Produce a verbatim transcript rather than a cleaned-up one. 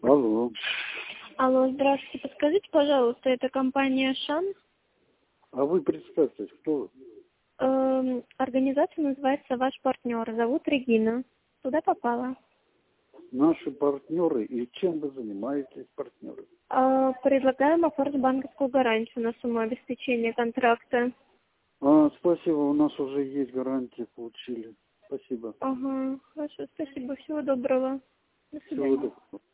Алло. Алло, здравствуйте. Подскажите, пожалуйста, это компания «Шан». А вы представьтесь, кто вы? Эм, организация называется «Ваш партнер». Зовут Регина. Туда попала. Наши партнеры и чем вы занимаетесь, партнеры? Э, предлагаем оформить банковскую гарантию на сумму обеспечения контракта. А, спасибо, у нас уже есть гарантия, получили. Спасибо. Ага, хорошо, спасибо. Всего доброго. До Всего свидания. доброго.